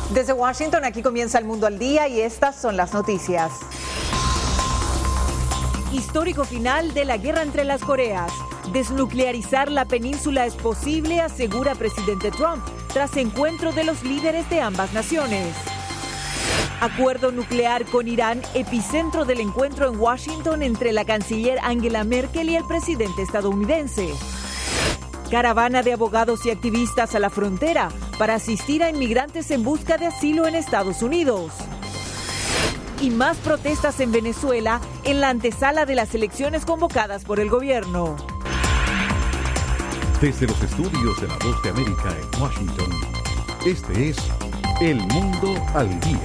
Desde Washington, aquí comienza El Mundo al Día y estas son las noticias. Histórico final de la guerra entre las Coreas. Desnuclearizar la península es posible, asegura presidente Trump, tras encuentro de los líderes de ambas naciones. Acuerdo nuclear con Irán, epicentro del encuentro en Washington entre la canciller Angela Merkel y el presidente estadounidense. Caravana de abogados y activistas a la frontera para asistir a inmigrantes en busca de asilo en Estados Unidos. Y más protestas en Venezuela en la antesala de las elecciones convocadas por el gobierno. Desde los estudios de La Voz de América en Washington, este es El Mundo al Día.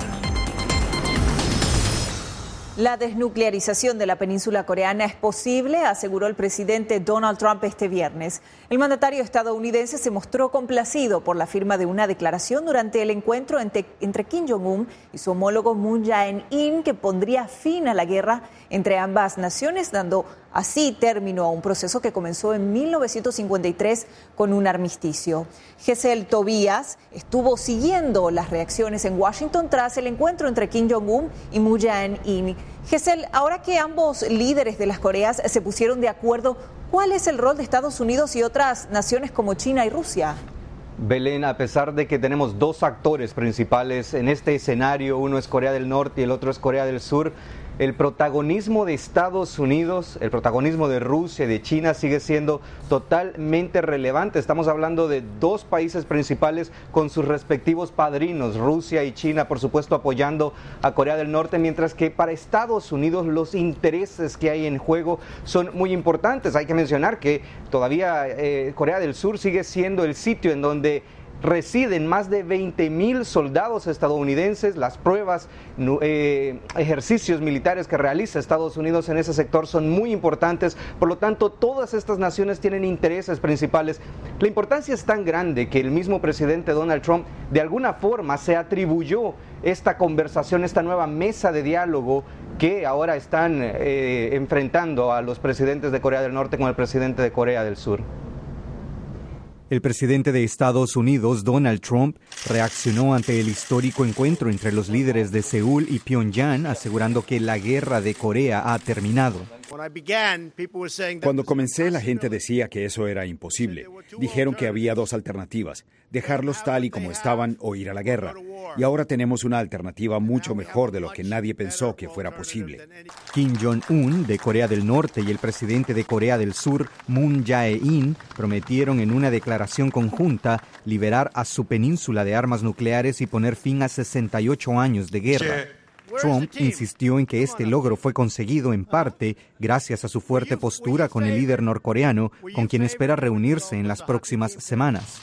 La desnuclearización de la península coreana es posible, aseguró el presidente Donald Trump este viernes. El mandatario estadounidense se mostró complacido por la firma de una declaración durante el encuentro entre Kim Jong-un y su homólogo Moon Jae-in, que pondría fin a la guerra entre ambas naciones, dando así término a un proceso que comenzó en 1953 con un armisticio. Gesell Tobías estuvo siguiendo las reacciones en Washington tras el encuentro entre Kim Jong-un y Moon Jae-in. Gesell, ahora que ambos líderes de las Coreas se pusieron de acuerdo, ¿cuál es el rol de Estados Unidos y otras naciones como China y Rusia? Belén, a pesar de que tenemos dos actores principales en este escenario, uno es Corea del Norte y el otro es Corea del Sur, el protagonismo de Estados Unidos, el protagonismo de Rusia y de China sigue siendo totalmente relevante. Estamos hablando de dos países principales con sus respectivos padrinos, Rusia y China, por supuesto, apoyando a Corea del Norte, mientras que para Estados Unidos los intereses que hay en juego son muy importantes. Hay que mencionar que todavía Corea del Sur sigue siendo el sitio en donde residen más de 20,000 soldados estadounidenses. Las pruebas, ejercicios militares que realiza Estados Unidos en ese sector son muy importantes. Por lo tanto, todas estas naciones tienen intereses principales. La importancia es tan grande que el mismo presidente Donald Trump de alguna forma se atribuyó esta conversación, esta nueva mesa de diálogo que ahora están enfrentando a los presidentes de Corea del Norte con el presidente de Corea del Sur. El presidente de Estados Unidos, Donald Trump, reaccionó ante el histórico encuentro entre los líderes de Seúl y Pyongyang, asegurando que la guerra de Corea ha terminado. Cuando comencé, la gente decía que eso era imposible. Dijeron que había dos alternativas, dejarlos tal y como estaban o ir a la guerra. Y ahora tenemos una alternativa mucho mejor de lo que nadie pensó que fuera posible. Kim Jong-un, de Corea del Norte, y el presidente de Corea del Sur, Moon Jae-in, prometieron en una declaración conjunta liberar a su península de armas nucleares y poner fin a 68 años de guerra. Trump insistió en que este logro fue conseguido en parte gracias a su fuerte postura con el líder norcoreano, con quien espera reunirse en las próximas semanas.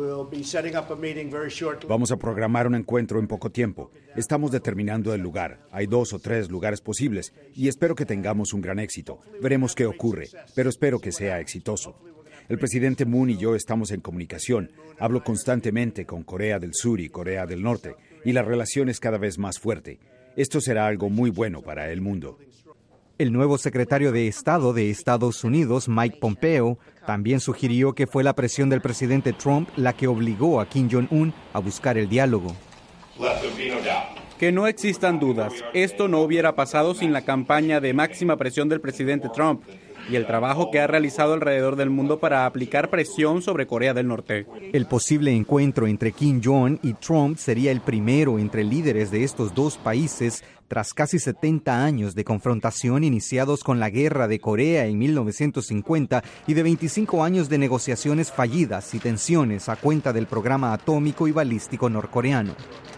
Vamos a programar un encuentro en poco tiempo. Estamos determinando el lugar. Hay 2 o 3 lugares posibles y espero que tengamos un gran éxito. Veremos qué ocurre, pero espero que sea exitoso. El presidente Moon y yo estamos en comunicación. Hablo constantemente con Corea del Sur y Corea del Norte y la relación es cada vez más fuerte. Esto será algo muy bueno para el mundo. El nuevo secretario de Estado de Estados Unidos, Mike Pompeo, también sugirió que fue la presión del presidente Trump la que obligó a Kim Jong-un a buscar el diálogo. Que no existan dudas, esto no hubiera pasado sin la campaña de máxima presión del presidente Trump y el trabajo que ha realizado alrededor del mundo para aplicar presión sobre Corea del Norte. El posible encuentro entre Kim Jong y Trump sería el primero entre líderes de estos dos países tras casi 70 años de confrontación iniciados con la guerra de Corea en 1950 y de 25 años de negociaciones fallidas y tensiones a cuenta del programa atómico y balístico norcoreano.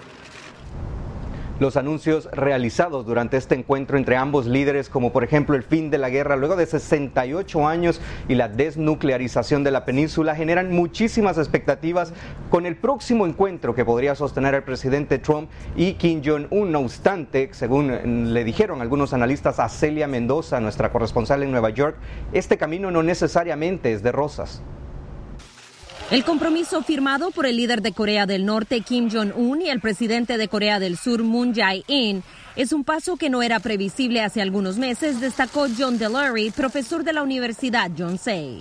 Los anuncios realizados durante este encuentro entre ambos líderes, como por ejemplo el fin de la guerra luego de 68 años y la desnuclearización de la península, generan muchísimas expectativas con el próximo encuentro que podría sostener el presidente Trump y Kim Jong-un. No obstante, según le dijeron algunos analistas a Celia Mendoza, nuestra corresponsal en Nueva York, este camino no necesariamente es de rosas. El compromiso firmado por el líder de Corea del Norte, Kim Jong-un, y el presidente de Corea del Sur, Moon Jae-in, es un paso que no era previsible hace algunos meses, destacó John Delury, profesor de la Universidad Yonsei.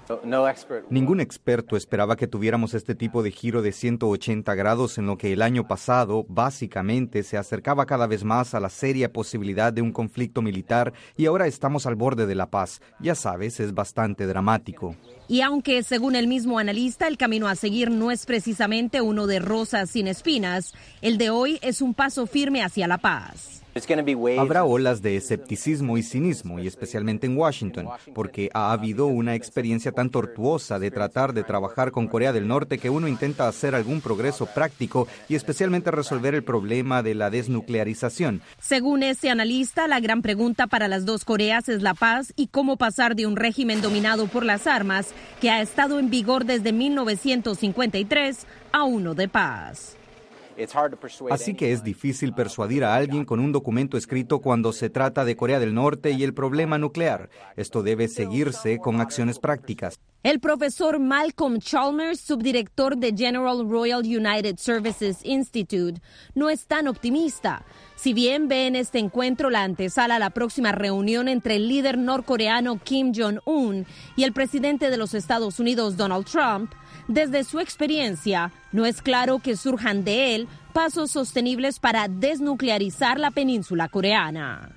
Ningún experto esperaba que tuviéramos este tipo de giro de 180 grados en lo que el año pasado, básicamente, se acercaba cada vez más a la seria posibilidad de un conflicto militar y ahora estamos al borde de la paz. Ya sabes, es bastante dramático. Y aunque, según el mismo analista, el camino a seguir no es precisamente uno de rosas sin espinas, el de hoy es un paso firme hacia la paz. Habrá olas de escepticismo y cinismo, y especialmente en Washington, porque ha habido una experiencia tan tortuosa de tratar de trabajar con Corea del Norte que uno intenta hacer algún progreso práctico y especialmente resolver el problema de la desnuclearización. Según ese analista, la gran pregunta para las dos Coreas es la paz y cómo pasar de un régimen dominado por las armas que ha estado en vigor desde 1953 a uno de paz. Así que es difícil persuadir a alguien con un documento escrito cuando se trata de Corea del Norte y el problema nuclear. Esto debe seguirse con acciones prácticas. El profesor Malcolm Chalmers, subdirector de General Royal United Services Institute, no es tan optimista. Si bien ve en este encuentro la antesala a la próxima reunión entre el líder norcoreano Kim Jong-un y el presidente de los Estados Unidos, Donald Trump, desde su experiencia, no es claro que surjan de él pasos sostenibles para desnuclearizar la península coreana.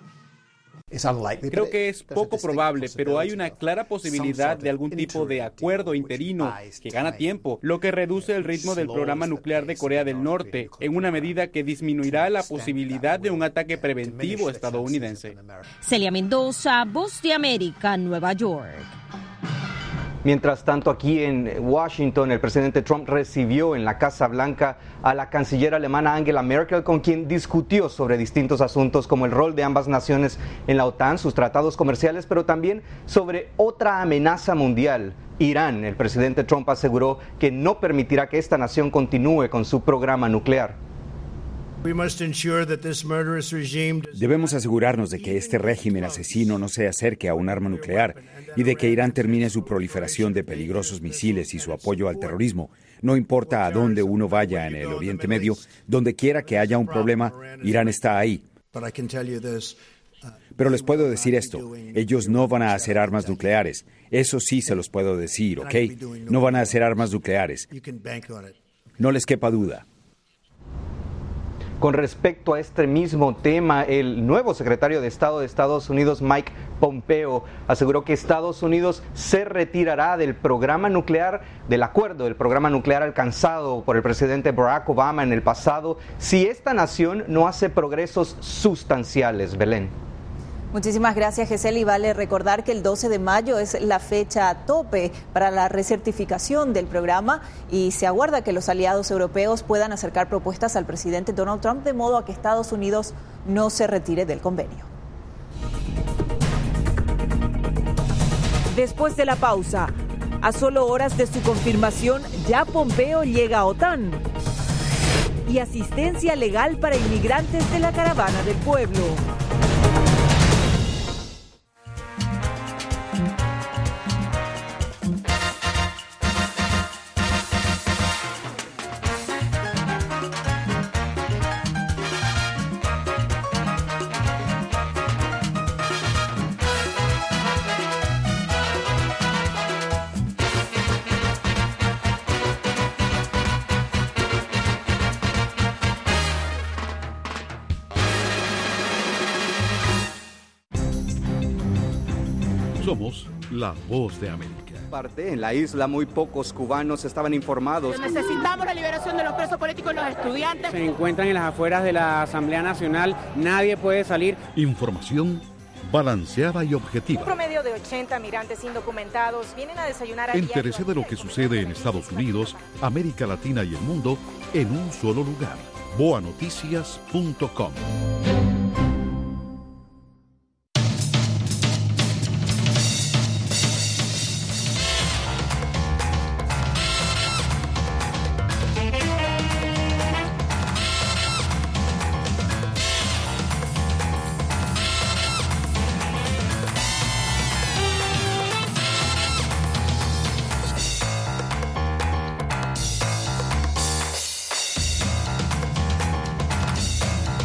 Creo que es poco probable, pero hay una clara posibilidad de algún tipo de acuerdo interino que gana tiempo, lo que reduce el ritmo del programa nuclear de Corea del Norte, en una medida que disminuirá la posibilidad de un ataque preventivo estadounidense. Celia Mendoza, Voz de América, Nueva York. Mientras tanto, aquí en Washington, el presidente Trump recibió en la Casa Blanca a la canciller alemana Angela Merkel, con quien discutió sobre distintos asuntos como el rol de ambas naciones en la OTAN, sus tratados comerciales, pero también sobre otra amenaza mundial, Irán. El presidente Trump aseguró que no permitirá que esta nación continúe con su programa nuclear. Debemos asegurarnos de que este régimen asesino no se acerque a un arma nuclear y de que Irán termine su proliferación de peligrosos misiles y su apoyo al terrorismo. No importa a dónde uno vaya en el Oriente Medio, donde quiera que haya un problema, Irán está ahí. Pero les puedo decir esto, ellos no van a hacer armas nucleares. Eso sí se los puedo decir, ¿ok? No van a hacer armas nucleares. No les quepa duda. Con respecto a este mismo tema, el nuevo secretario de Estado de Estados Unidos, Mike Pompeo, aseguró que Estados Unidos se retirará del programa nuclear, del acuerdo del programa nuclear alcanzado por el presidente Barack Obama en el pasado, si esta nación no hace progresos sustanciales. Belén. Muchísimas gracias, Gesell, y vale recordar que el 12 de mayo es la fecha tope para la recertificación del programa y se aguarda que los aliados europeos puedan acercar propuestas al presidente Donald Trump de modo a que Estados Unidos no se retire del convenio. Después de la pausa, a solo horas de su confirmación, ya Pompeo llega a OTAN. Y asistencia legal para inmigrantes de la Caravana del Pueblo. Somos la Voz de América. En la isla muy pocos cubanos estaban informados. Necesitamos la liberación de los presos políticos y los estudiantes. Se encuentran en las afueras de la Asamblea Nacional, nadie puede salir. Información balanceada y objetiva. Un promedio de 80 migrantes indocumentados vienen a desayunar aquí. Entérese de lo que sucede en Estados Unidos, América Latina y el mundo en un solo lugar. boanoticias.com.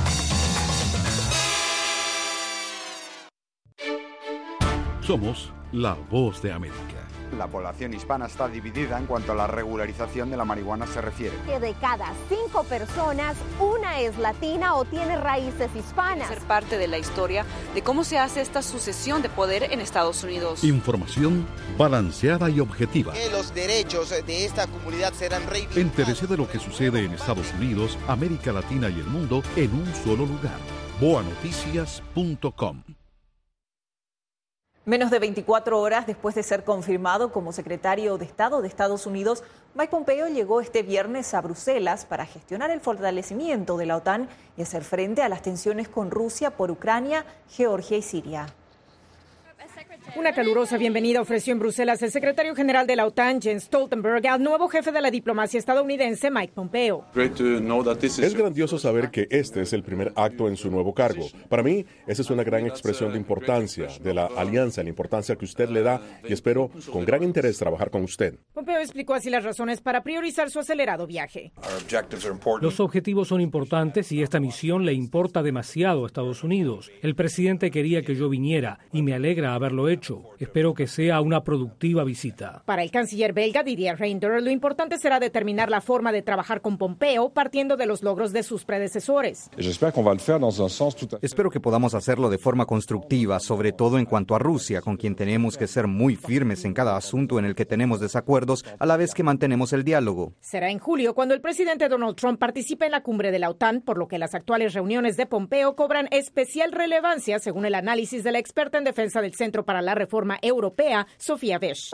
Somos La Voz de América. La población hispana está dividida en cuanto a la regularización de la marihuana se refiere. Que de cada 5 personas, una es latina o tiene raíces hispanas. Ser parte de la historia de cómo se hace esta sucesión de poder en Estados Unidos. Información balanceada y objetiva. Que los derechos de esta comunidad serán reivindicados. Entérese de lo que sucede en Estados Unidos, América Latina y el mundo en un solo lugar. boanoticias.com. Menos de 24 horas después de ser confirmado como secretario de Estado de Estados Unidos, Mike Pompeo llegó este viernes a Bruselas para gestionar el fortalecimiento de la OTAN y hacer frente a las tensiones con Rusia por Ucrania, Georgia y Siria. Una calurosa bienvenida ofreció en Bruselas el secretario general de la OTAN, Jens Stoltenberg, al nuevo jefe de la diplomacia estadounidense, Mike Pompeo. Es grandioso saber que este es el primer acto en su nuevo cargo. Para mí, esa es una gran expresión de importancia, de la alianza, la importancia que usted le da, y espero con gran interés trabajar con usted. Pompeo explicó así las razones para priorizar su acelerado viaje. Los objetivos son importantes y esta misión le importa demasiado a Estados Unidos. El presidente quería que yo viniera y me alegra haberlo hecho. Espero que sea una productiva visita. Para el canciller belga Didier Reynders, lo importante será determinar la forma de trabajar con Pompeo partiendo de los logros de sus predecesores. Espero que podamos hacerlo de forma constructiva, sobre todo en cuanto a Rusia, con quien tenemos que ser muy firmes en cada asunto en el que tenemos desacuerdos, a la vez que mantenemos el diálogo. Será en julio cuando el presidente Donald Trump participe en la cumbre de la OTAN, por lo que las actuales reuniones de Pompeo cobran especial relevancia, según el análisis de la experta en defensa del Centro para la Reforma Europea, Sofía Besch.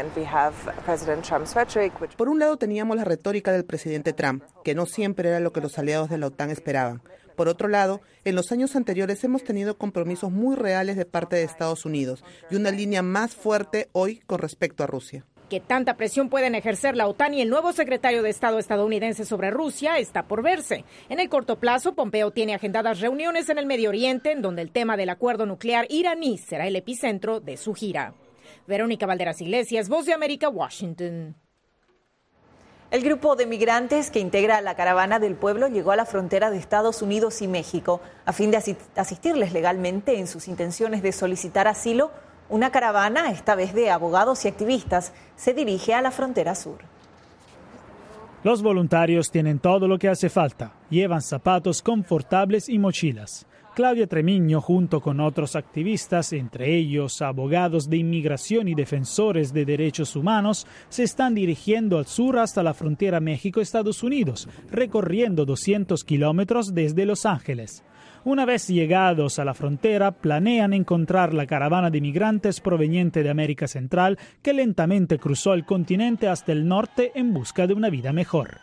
Por un lado teníamos la retórica del presidente Trump, que no siempre era lo que los aliados de la OTAN esperaban. Por otro lado, en los años anteriores hemos tenido compromisos muy reales de parte de Estados Unidos y una línea más fuerte hoy con respecto a Rusia. ¿Qué tanta presión pueden ejercer la OTAN y el nuevo secretario de Estado estadounidense sobre Rusia está por verse? En el corto plazo, Pompeo tiene agendadas reuniones en el Medio Oriente, en donde el tema del acuerdo nuclear iraní será el epicentro de su gira. Verónica Valderas Iglesias, Voz de América, Washington. El grupo de migrantes que integra la Caravana del Pueblo llegó a la frontera de Estados Unidos y México a fin de asistirles legalmente en sus intenciones de solicitar asilo. Una caravana, esta vez de abogados y activistas, se dirige a la frontera sur. Los voluntarios tienen todo lo que hace falta. Llevan zapatos confortables y mochilas. Claudia Tremiño, junto con otros activistas, entre ellos abogados de inmigración y defensores de derechos humanos, se están dirigiendo al sur hasta la frontera México-Estados Unidos, recorriendo 200 kilómetros desde Los Ángeles. Una vez llegados a la frontera, planean encontrar la caravana de migrantes proveniente de América Central que lentamente cruzó el continente hasta el norte en busca de una vida mejor.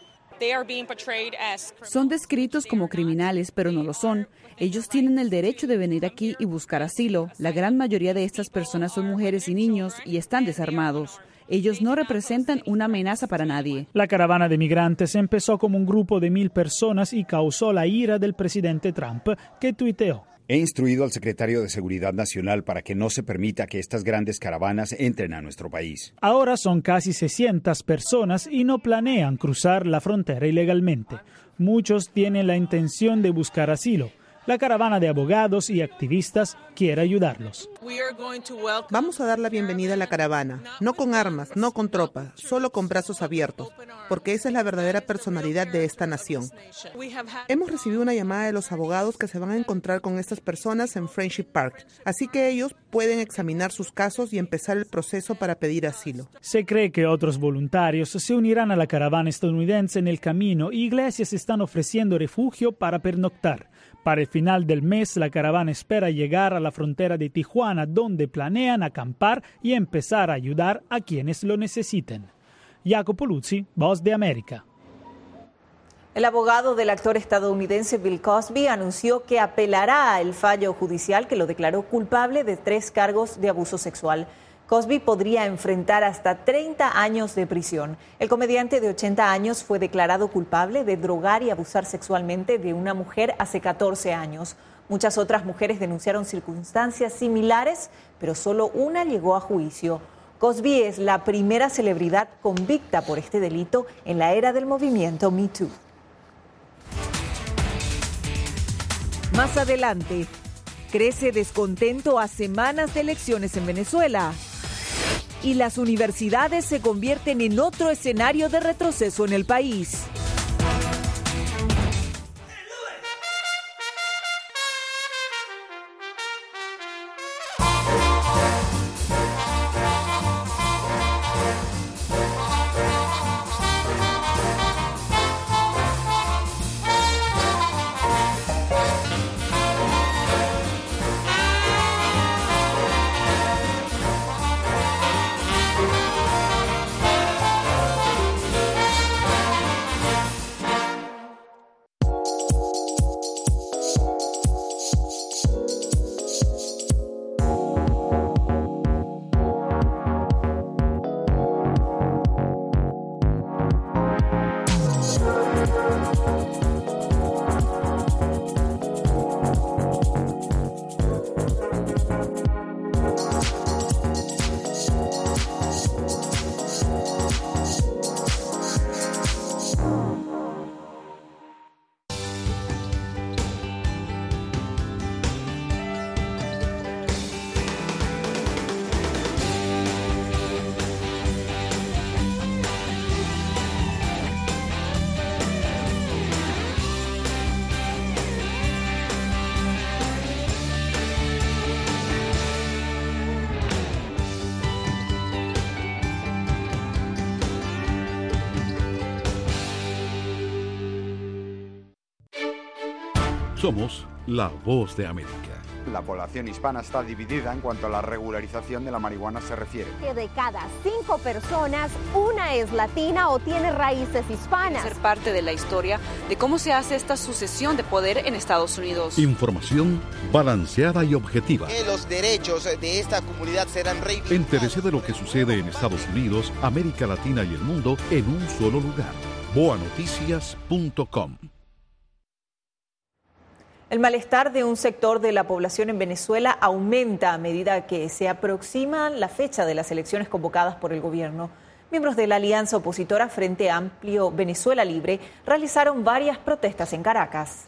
Son descritos como criminales, pero no lo son. Ellos tienen el derecho de venir aquí y buscar asilo. La gran mayoría de estas personas son mujeres y niños y están desarmados. Ellos no representan una amenaza para nadie. La caravana de migrantes empezó como un grupo de 1,000 personas y causó la ira del presidente Trump, que tuiteó: He instruido al secretario de Seguridad Nacional para que no se permita que estas grandes caravanas entren a nuestro país. Ahora son casi 600 personas y no planean cruzar la frontera ilegalmente. Muchos tienen la intención de buscar asilo. La caravana de abogados y activistas quiere ayudarlos. Vamos a dar la bienvenida a la caravana, no con armas, no con tropas, solo con brazos abiertos, porque esa es la verdadera personalidad de esta nación. Hemos recibido una llamada de los abogados que se van a encontrar con estas personas en Friendship Park, así que ellos pueden examinar sus casos y empezar el proceso para pedir asilo. Se cree que otros voluntarios se unirán a la caravana estadounidense en el camino y iglesias están ofreciendo refugio para pernoctar. Para el final del mes, la caravana espera llegar a la frontera de Tijuana, donde planean acampar y empezar a ayudar a quienes lo necesiten. Jacopo Luzzi, Voz de América. El abogado del actor estadounidense Bill Cosby anunció que apelará el fallo judicial que lo declaró culpable de 3 cargos de abuso sexual. Cosby podría enfrentar hasta 30 años de prisión. El comediante de 80 años fue declarado culpable de drogar y abusar sexualmente de una mujer hace 14 años. Muchas otras mujeres denunciaron circunstancias similares, pero solo una llegó a juicio. Cosby es la primera celebridad convicta por este delito en la era del movimiento Me Too. Más adelante, crece descontento a semanas de elecciones en Venezuela. y las universidades se convierten en otro escenario de retroceso en el país. Somos la voz de América. La población hispana está dividida en cuanto a la regularización de la marihuana se refiere. Que de cada 5 personas, una es latina o tiene raíces hispanas. Ser parte de la historia de cómo se hace esta sucesión de poder en Estados Unidos. Información balanceada y objetiva. Que los derechos de esta comunidad serán reivindicados. Entérese de lo que sucede en Estados Unidos, América Latina y el mundo en un solo lugar. boanoticias.com. El malestar de un sector de la población en Venezuela aumenta a medida que se aproxima la fecha de las elecciones convocadas por el gobierno. Miembros de la alianza opositora Frente Amplio Venezuela Libre realizaron varias protestas en Caracas.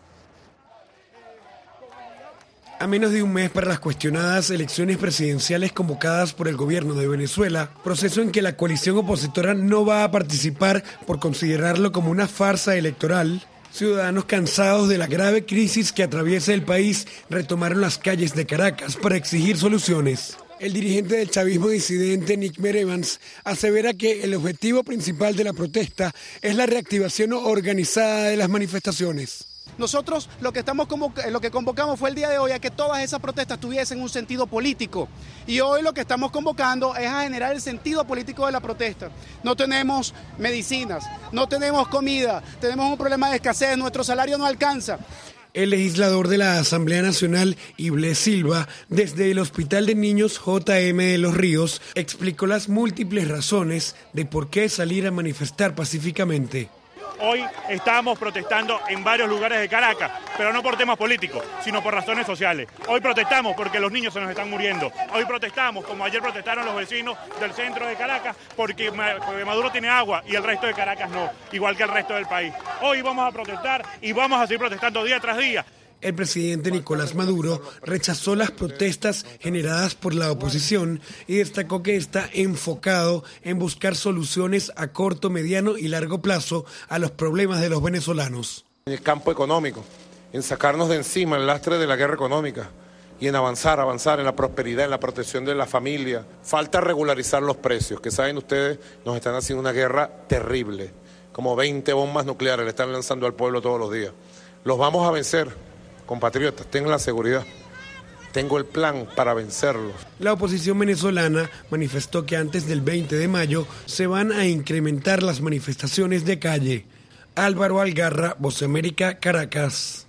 A menos de un mes para las cuestionadas elecciones presidenciales convocadas por el gobierno de Venezuela, proceso en que la coalición opositora no va a participar por considerarlo como una farsa electoral, ciudadanos cansados de la grave crisis que atraviesa el país retomaron las calles de Caracas para exigir soluciones. El dirigente del chavismo disidente, Nickmer Evans, asevera que el objetivo principal de la protesta es la reactivación organizada de las manifestaciones. Nosotros lo que convocamos fue el día de hoy a que todas esas protestas tuviesen un sentido político. Y hoy lo que estamos convocando es a generar el sentido político de la protesta. No tenemos medicinas, no tenemos comida, tenemos un problema de escasez, nuestro salario no alcanza. El legislador de la Asamblea Nacional, Ibles Silva, desde el Hospital de Niños JM de Los Ríos, explicó las múltiples razones de por qué salir a manifestar pacíficamente. Hoy estamos protestando en varios lugares de Caracas, pero no por temas políticos, sino por razones sociales. Hoy protestamos porque los niños se nos están muriendo. Hoy protestamos, como ayer protestaron los vecinos del centro de Caracas, porque Maduro tiene agua y el resto de Caracas no, igual que el resto del país. Hoy vamos a protestar y vamos a seguir protestando día tras día. El presidente Nicolás Maduro rechazó las protestas generadas por la oposición y destacó que está enfocado en buscar soluciones a corto, mediano y largo plazo a los problemas de los venezolanos. En el campo económico, en sacarnos de encima el lastre de la guerra económica y en avanzar en la prosperidad, en la protección de la familia. Falta regularizar los precios, que saben ustedes, nos están haciendo una guerra terrible. Como 20 bombas nucleares le están lanzando al pueblo todos los días. Los vamos a vencer. Compatriotas, tengan la seguridad. Tengo el plan para vencerlos. La oposición venezolana manifestó que antes del 20 de mayo se van a incrementar las manifestaciones de calle. Álvaro Algarra, Voz de América, Caracas.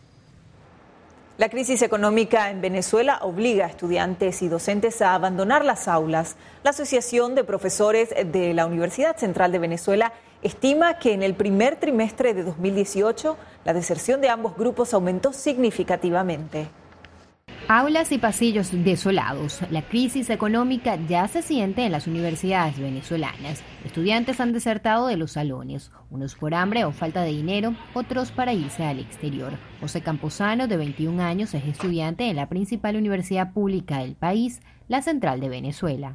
La crisis económica en Venezuela obliga a estudiantes y docentes a abandonar las aulas. La Asociación de Profesores de la Universidad Central de Venezuela estima que en el primer trimestre de 2018 la deserción de ambos grupos aumentó significativamente. Aulas y pasillos desolados. La crisis económica ya se siente en las universidades venezolanas. Estudiantes han desertado de los salones, unos por hambre o falta de dinero, otros para irse al exterior. José Camposano, de 21 años, es estudiante en la principal universidad pública del país, la Central de Venezuela.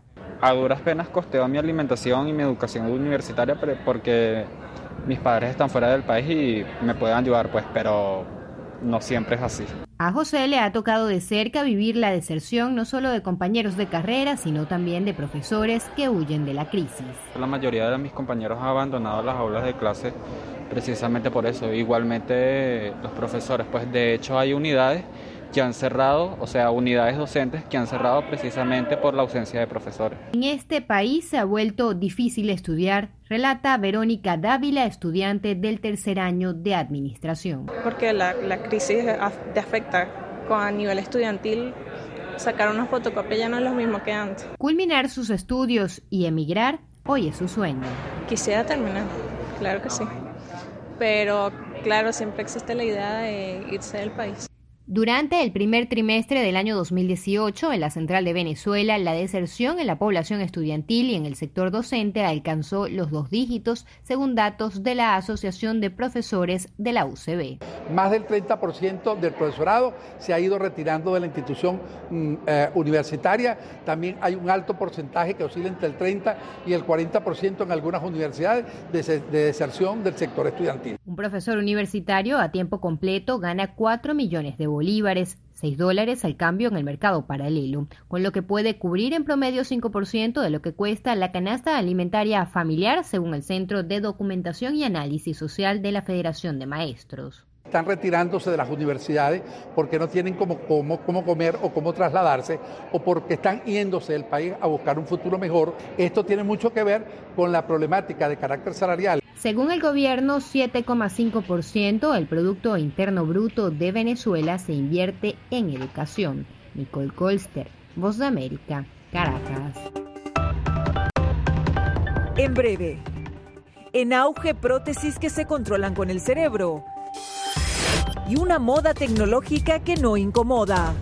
a duras penas costeo mi alimentación y mi educación universitaria porque mis padres están fuera del país y me pueden ayudar, pues, pero no siempre es así. A José le ha tocado de cerca vivir la deserción no solo de compañeros de carrera, sino también de profesores que huyen de la crisis. La mayoría de mis compañeros han abandonado las aulas de clase precisamente por eso. Igualmente los profesores, pues de hecho hay unidades que han cerrado, o sea, unidades docentes que han cerrado precisamente por la ausencia de profesores. En este país se ha vuelto difícil estudiar, relata Verónica Dávila, estudiante del tercer año de administración. Porque la crisis te afecta a nivel estudiantil. Sacar una fotocopia ya no es lo mismo que antes. Culminar sus estudios y emigrar hoy es su sueño. Quisiera terminar, claro que sí. Pero claro, siempre existe la idea de irse del país. Durante el primer trimestre del año 2018, en la Central de Venezuela, la deserción en la población estudiantil y en el sector docente alcanzó los 2 dígitos, según datos de la Asociación de Profesores de la UCB. Más del 30% del profesorado se ha ido retirando de la institución universitaria. También hay un alto porcentaje que oscila entre el 30 y el 40% en algunas universidades de deserción del sector estudiantil. Un profesor universitario a tiempo completo gana 4 millones de bolívares, $6 al cambio en el mercado paralelo, con lo que puede cubrir en promedio 5% de lo que cuesta la canasta alimentaria familiar, según el Centro de Documentación y Análisis Social de la Federación de Maestros. Están retirándose de las universidades porque no tienen cómo comer o cómo trasladarse, o porque están yéndose del país a buscar un futuro mejor. Esto tiene mucho que ver con la problemática de carácter salarial. Según el gobierno, 7,5% del Producto Interno Bruto de Venezuela se invierte en educación. Nicole Colster, Voz de América, Caracas. En breve, en auge prótesis que se controlan con el cerebro y una moda tecnológica que no incomoda.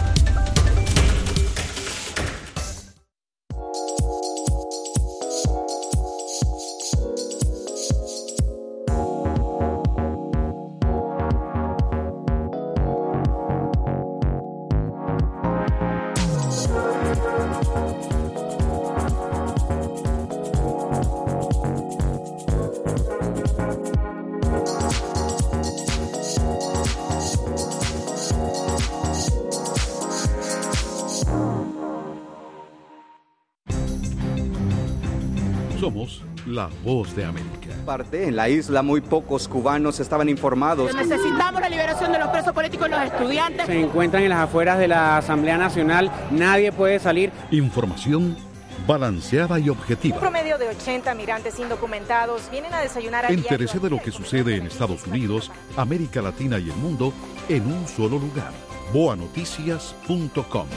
Somos la Voz de América. En la isla muy pocos cubanos estaban informados. Necesitamos la liberación de los presos políticos y los estudiantes. Se encuentran en las afueras de la Asamblea Nacional, nadie puede salir. Información balanceada y objetiva. Un promedio de 80 migrantes indocumentados vienen a desayunar al Entérese de lo que sucede en Estados Unidos, América Latina y el mundo en un solo lugar. boanoticias.com.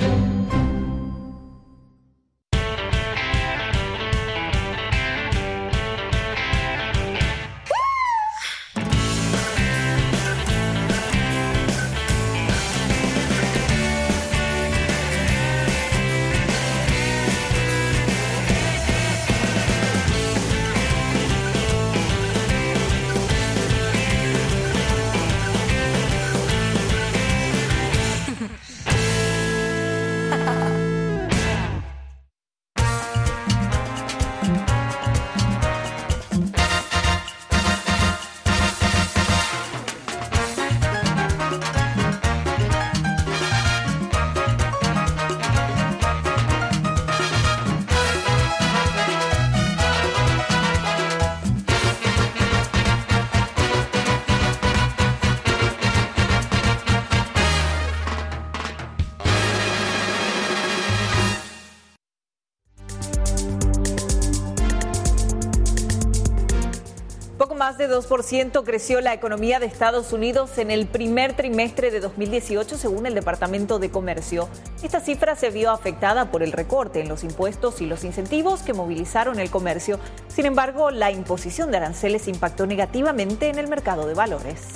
Más de 2% creció la economía de Estados Unidos en el primer trimestre de 2018, según el Departamento de Comercio. Esta cifra se vio afectada por el recorte en los impuestos y los incentivos que movilizaron el comercio. Sin embargo, la imposición de aranceles impactó negativamente en el mercado de valores.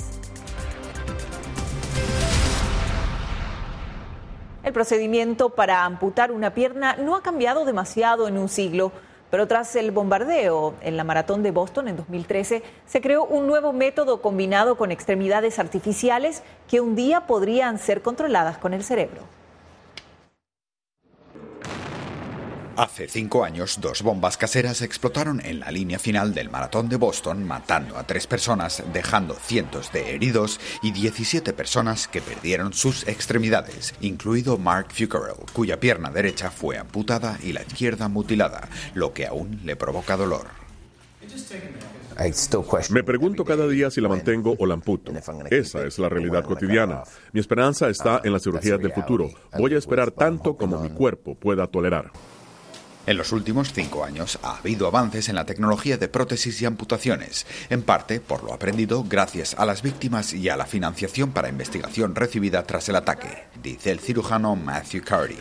El procedimiento para amputar una pierna no ha cambiado demasiado en un siglo. Pero tras el bombardeo en la maratón de Boston en 2013, se creó un nuevo método combinado con extremidades artificiales que un día podrían ser controladas con el cerebro. Hace 5 años, 2 bombas caseras explotaron en la línea final del maratón de Boston, matando a 3 personas, dejando cientos de heridos y 17 personas que perdieron sus extremidades, incluido Mark Fucarell, cuya pierna derecha fue amputada y la izquierda mutilada, lo que aún le provoca dolor. Me pregunto cada día si la mantengo o la amputo. Esa es la realidad cotidiana. Mi esperanza está en las cirugías del futuro. Voy a esperar tanto como mi cuerpo pueda tolerar. En los últimos 5 años ha habido avances en la tecnología de prótesis y amputaciones, en parte por lo aprendido gracias a las víctimas y a la financiación para investigación recibida tras el ataque, dice el cirujano Matthew Carty.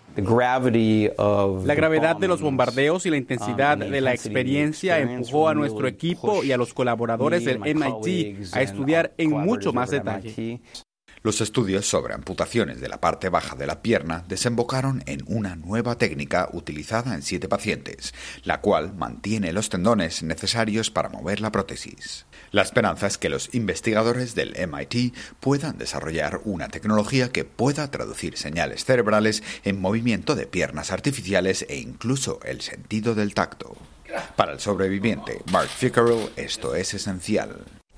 La gravedad de los bombardeos y la intensidad de la experiencia empujó a nuestro equipo y a los colaboradores del MIT a estudiar en mucho más detalle. Los estudios sobre amputaciones de la parte baja de la pierna desembocaron en una nueva técnica utilizada en 7 pacientes, la cual mantiene los tendones necesarios para mover la prótesis. La esperanza es que los investigadores del MIT puedan desarrollar una tecnología que pueda traducir señales cerebrales en movimiento de piernas artificiales e incluso el sentido del tacto. Para el sobreviviente Mark Fucarell, esto es esencial.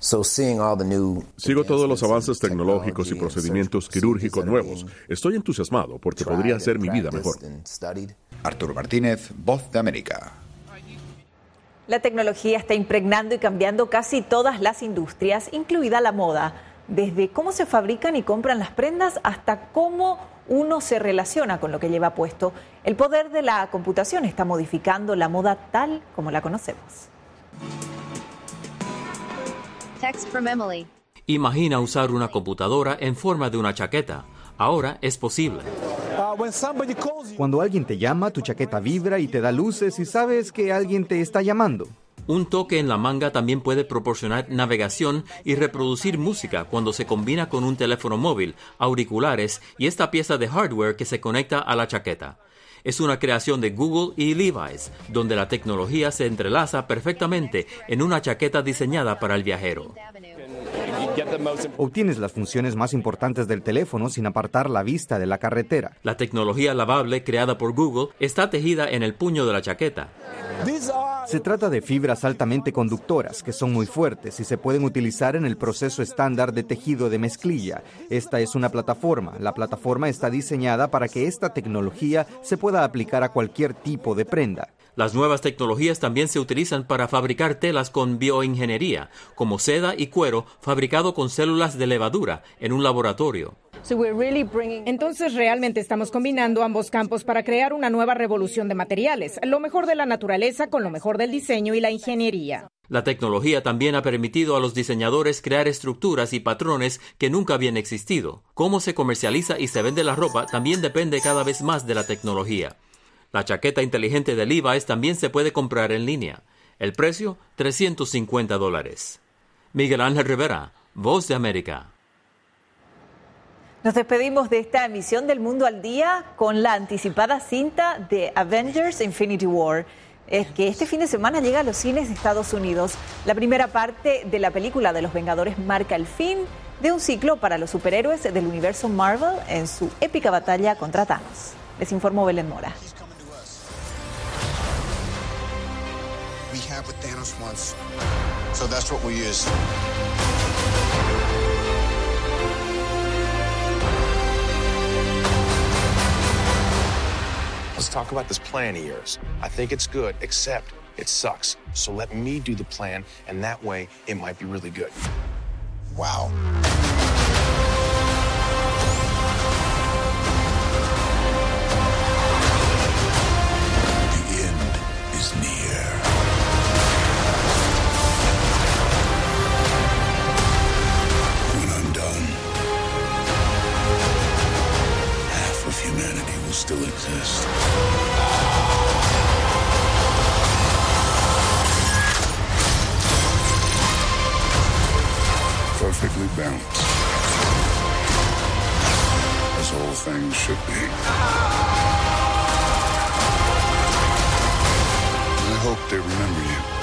Sigo todos los avances tecnológicos y procedimientos quirúrgicos nuevos. Estoy entusiasmado porque podría hacer mi vida mejor. Arturo Martínez, Voz de América. La tecnología está impregnando y cambiando casi todas las industrias, incluida la moda. Desde cómo se fabrican y compran las prendas hasta cómo uno se relaciona con lo que lleva puesto. El poder de la computación está modificando la moda tal como la conocemos. Imagina usar una computadora en forma de una chaqueta. Ahora es posible. Cuando alguien te llama, tu chaqueta vibra y te da luces y sabes que alguien te está llamando. Un toque en la manga también puede proporcionar navegación y reproducir música cuando se combina con un teléfono móvil, auriculares y esta pieza de hardware que se conecta a la chaqueta. Es una creación de Google y Levi's, donde la tecnología se entrelaza perfectamente en una chaqueta diseñada para el viajero. Obtienes las funciones más importantes del teléfono sin apartar la vista de la carretera. La tecnología lavable creada por Google está tejida en el puño de la chaqueta. Se trata de fibras altamente conductoras que son muy fuertes y se pueden utilizar en el proceso estándar de tejido de mezclilla. Esta es una plataforma. La plataforma está diseñada para que esta tecnología se pueda aplicar a cualquier tipo de prenda. Las nuevas tecnologías también se utilizan para fabricar telas con bioingeniería, como seda y cuero fabricado con células de levadura en un laboratorio. Entonces realmente estamos combinando ambos campos para crear una nueva revolución de materiales, lo mejor de la naturaleza con lo mejor del diseño y la ingeniería. La tecnología también ha permitido a los diseñadores crear estructuras y patrones que nunca habían existido. Cómo se comercializa y se vende la ropa también depende cada vez más de la tecnología. La chaqueta inteligente de Levi's también se puede comprar en línea. El precio, $350. Miguel Ángel Rivera, Voz de América. Nos despedimos de esta emisión del Mundo al Día con la anticipada cinta de Avengers Infinity War. Es que este fin de semana llega a los cines de Estados Unidos. La primera parte de la película de los Vengadores marca el fin de un ciclo para los superhéroes del universo Marvel en su épica batalla contra Thanos. Les informó Belén Mora. We have what Thanos wants, so that's what we use. Let's talk about this plan of yours. I think it's good, except it sucks. So let me do the plan, and that way it might be really good. Wow. The end is near. When I'm done, half of humanity will still exist. Perfectly balanced, as all things should be. I hope they remember you.